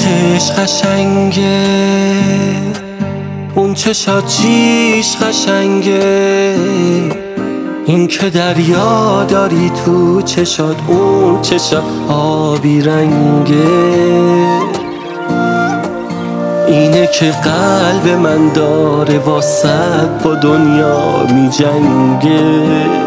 چش قشنگه، اون چشات چیش قشنگه، این که دریا داری تو چشات، اون چشات آبی رنگه، اینه که قلب من داره واسط با دنیا می جنگه.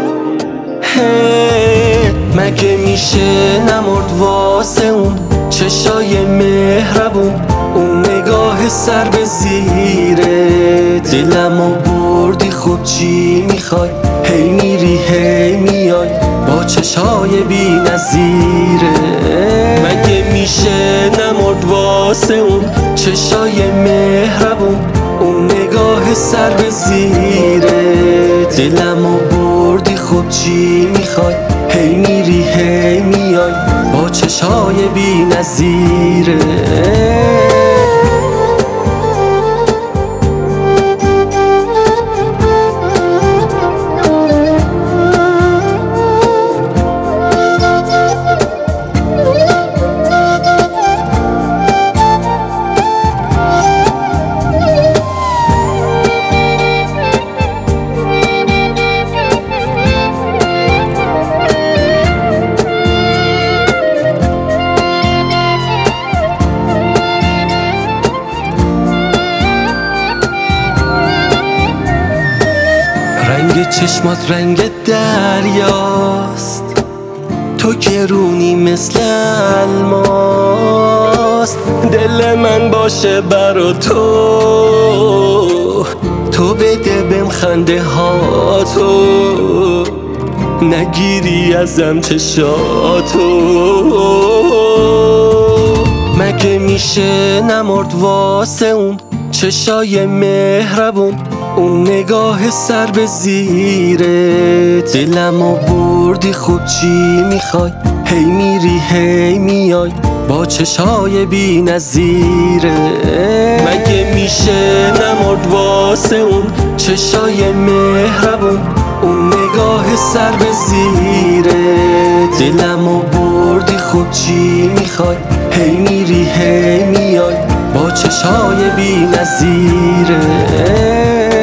مگه میشه نمرد واسه اون چشای مهربون، اون نگاه سر به زیره دلمو بردی، خب چی میخوای؟ هی میری هی میای با چشای بی نظیره. مگه میشه نمرد واسه اون چشای مهربون، اون نگاه سر به زیره دلمو بردی، خب چی میخوای؟ هی میری هی میای با چشای بی نظیره. رنگ چشمات رنگ دریاست، تو گرونی مثل الماس، دل من باشه برا تو بده بهم خنده ها، تو نگیری ازم چشاتو. مگه میشه نمرد واسه اون چشای مهربون، اون نگاه سر به زیره دلمو بردی، خب چی میخوای؟ هی میری هی میای با چشای بی نظیره. مگه میشه نمرد واسه اون چشای مهربون، اون نگاه سر به زیره دلمو بردی، خب چی میخوای؟ هی میری هی میای با چشای بی نظیره.